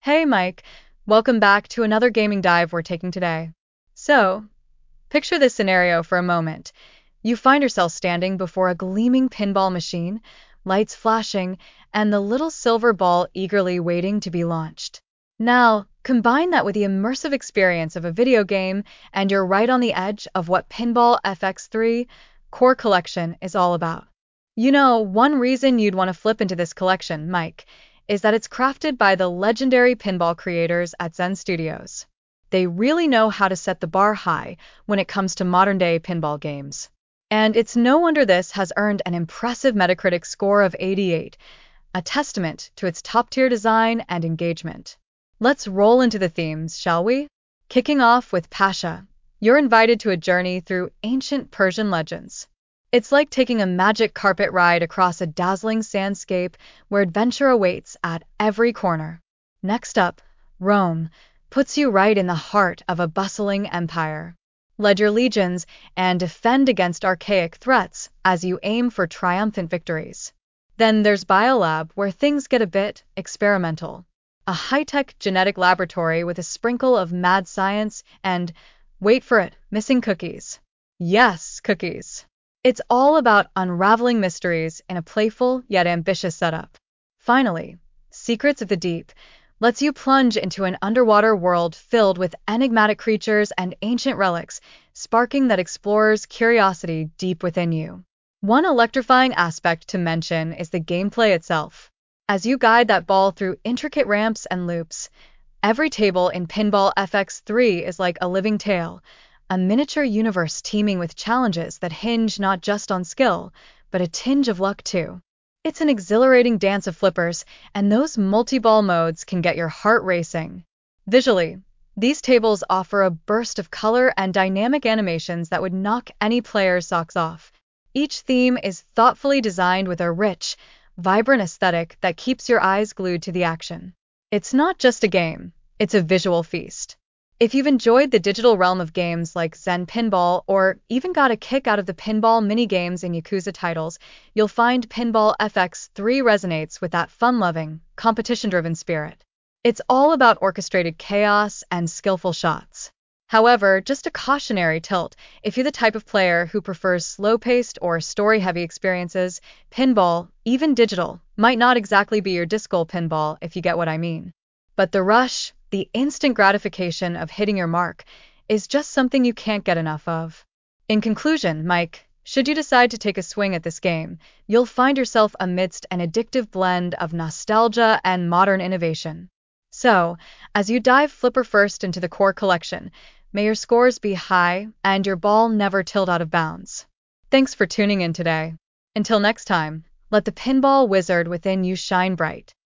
Hey Mike, welcome back to another gaming dive we're taking today. So, picture this scenario for a moment. You find yourself standing before a gleaming pinball machine, lights flashing, and the little silver ball eagerly waiting to be launched. Now, combine that with the immersive experience of a video game, and you're right on the edge of what Pinball FX3 Core Collection is all about. One reason you'd want to flip into this collection, Mike, is that it's crafted by the legendary pinball creators at Zen Studios. They really know how to set the bar high when it comes to modern-day pinball games. And it's no wonder this has earned an impressive Metacritic score of 88, a testament to its top-tier design and engagement. Let's roll into the themes, shall we? Kicking off with Pasha, you're invited to a journey through ancient Persian legends. It's like taking a magic carpet ride across a dazzling sandscape where adventure awaits at every corner. Next up, Rome puts you right in the heart of a bustling empire. Lead your legions and defend against archaic threats as you aim for triumphant victories. Then there's Biolab, where things get a bit experimental. A high-tech genetic laboratory with a sprinkle of mad science and, wait for it, missing cookies. Yes, cookies. It's all about unraveling mysteries in a playful yet ambitious setup. Finally, Secrets of the Deep lets you plunge into an underwater world filled with enigmatic creatures and ancient relics, sparking that explorer's curiosity deep within you. One electrifying aspect to mention is the gameplay itself. As you guide that ball through intricate ramps and loops, every table in Pinball FX3 is like a living tale, a miniature universe teeming with challenges that hinge not just on skill, but a tinge of luck too. It's an exhilarating dance of flippers, and those multi-ball modes can get your heart racing. Visually, these tables offer a burst of color and dynamic animations that would knock any player's socks off. Each theme is thoughtfully designed with a rich, vibrant aesthetic that keeps your eyes glued to the action. It's not just a game, it's a visual feast. If you've enjoyed the digital realm of games like Zen Pinball or even got a kick out of the pinball mini-games in Yakuza titles, you'll find Pinball FX3 resonates with that fun-loving, competition-driven spirit. It's all about orchestrated chaos and skillful shots. However, just a cautionary tilt, if you're the type of player who prefers slow-paced or story-heavy experiences, pinball, even digital, might not exactly be your disc-goal pinball if you get what I mean. But the rush, the instant gratification of hitting your mark, is just something you can't get enough of. In conclusion, Mike, should you decide to take a swing at this game, you'll find yourself amidst an addictive blend of nostalgia and modern innovation. So, as you dive flipper first into the core collection, may your scores be high and your ball never tilt out of bounds. Thanks for tuning in today. Until next time, let the pinball wizard within you shine bright.